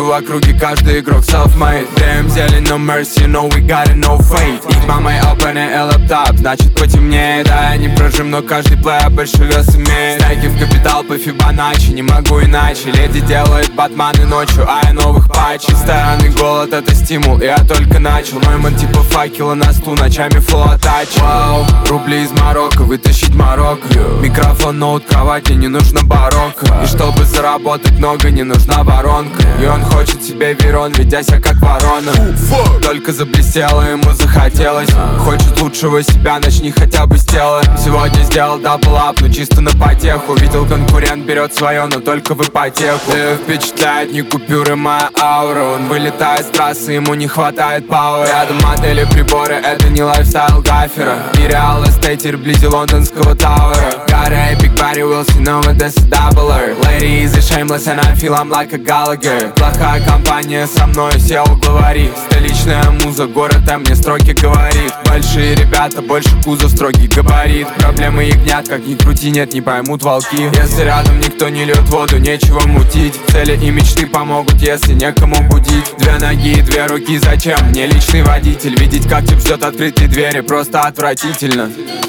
в округе каждый игрок self-made. Damn, зелень, no mercy, no we got it, no fate. Их мамой open и лэптоп, значит потемнее. Да, я не прожим, но каждый плеер больше вес имеет. Стайки в капитал по Фибоначчи, не могу иначе. Леди делает батманы ночью, а я новых патчей. Постоянный голод это стимул, и я только начал. Мой ман типа факела на стул, ночами full attach. Вау, рубли из Марокко, вытащить Марокко. Микрофон, ноут, кровати, не нужно барокко. И чтобы заработать много, не нужна воронка. И он хочет себе Верон, ведя себя как ворона. Только заблестело, ему захотелось. Хочет лучшего себя, начни хотя бы с тела. Сегодня сделал дабл-ап, но чисто на потеху. Видел, конкурент берет свое, но только в ипотеку. И впечатляет не купюры, моя аура. Он вылетает с трассы, ему не хватает пауэра. Рядом модели приборы, это не лайфстайл гафера. И реал эстейтер вблизи лондонского тауэра. Got big body, we'll see no one that's a doubler. Lady is a shameless and I feel I'm like a Gallagher. Плохая компания со мной, сел главари. Столичная муза, город, а мне строки говорит. Большие ребята, больше кузов, строгий габарит. Проблемы ягнят, как ни крути, нет, не поймут волки. Если рядом никто не льет воду, нечего мутить. Цели и мечты помогут, если некому будить. Две ноги и две руки, зачем мне личный водитель? Видеть, как тебя ждет открытые двери, просто отвратительно.